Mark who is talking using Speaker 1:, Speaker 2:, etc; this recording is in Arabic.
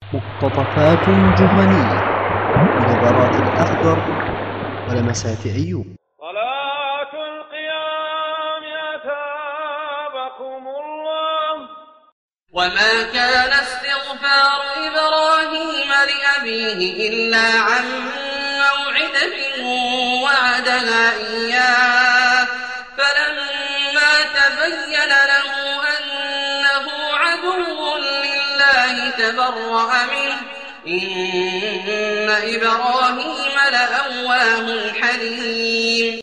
Speaker 1: مقتطفات جهنية بنظرات الأخضر ولمسات أيوب.
Speaker 2: صلاة القيام أثابكم الله.
Speaker 3: وما كان استغفار إبراهيم لأبيه إلا عن موعدة وعدها إياه فلما تبين له أنه عدو لله تبرأ منه إن إبراهيم لأواه حليم.